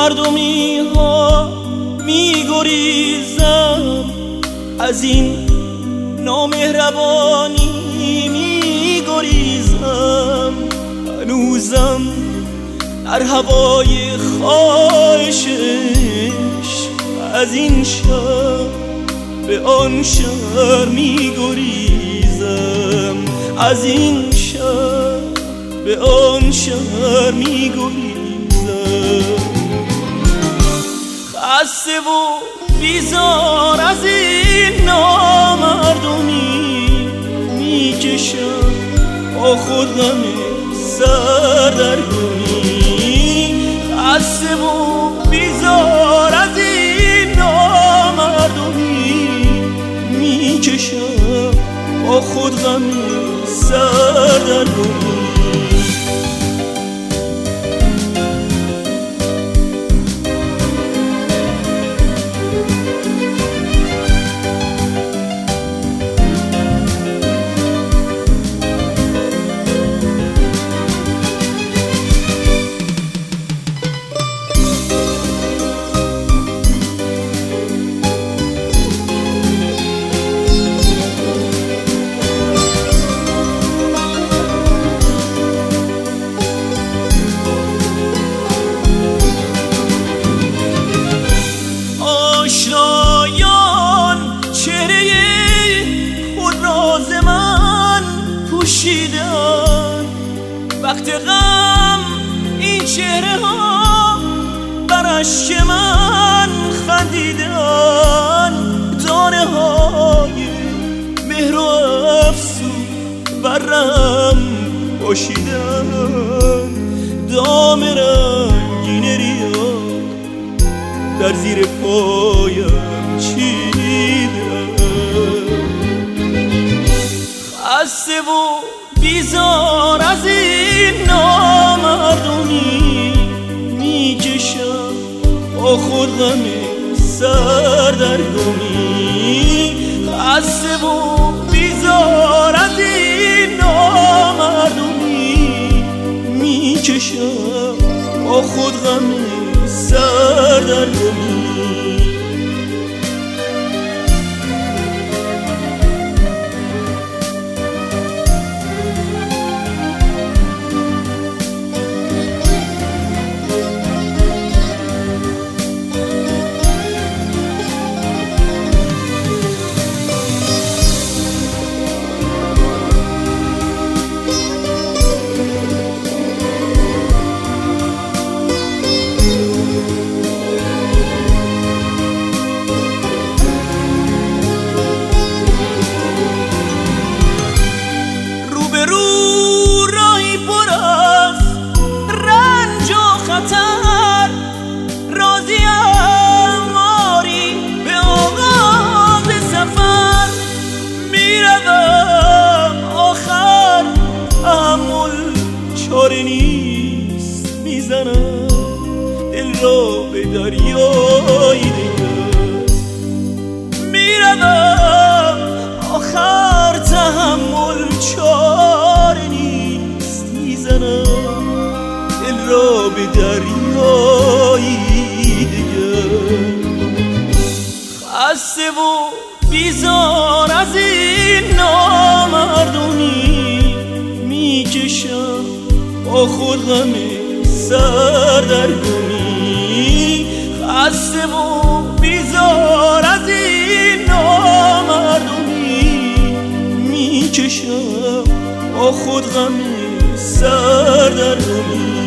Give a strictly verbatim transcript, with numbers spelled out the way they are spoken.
نامردمی ها می گریزم، از این نامهربانی می گریزم. هنوزم در هوای خواهشش از این شهر به آن شهر می گریزم، از این شهر به آن شهر می گریزم. خسته و بیزار از این نامردمی می کشم با خود غم سردرگمی. خسته و بیزار از این نامردمی می کشم با خود غم سردرگمی. وقت غم این چهره ها بر اشک من خندیدن، دانه های مهر و افسون برم پاشیدن، دام رنگین ریا در زیر پایم چیدن. خسته و بیزار از این نامردمی می کشم با خود غم سردرگمی. خسته و بیزار از این نامردمی می کشم با خود غم سردرگمی. چاره نیست میزنم دل را به دریای دیگر. میروم آخر تحمل چاره نیست میزنم دل را به دریای دیگر. خسته و بیزار از این نامردمی می کشم با خود غم سردرگمی. خسته و بیزار از این نامردمی می کشم با خود غم سردرگمی.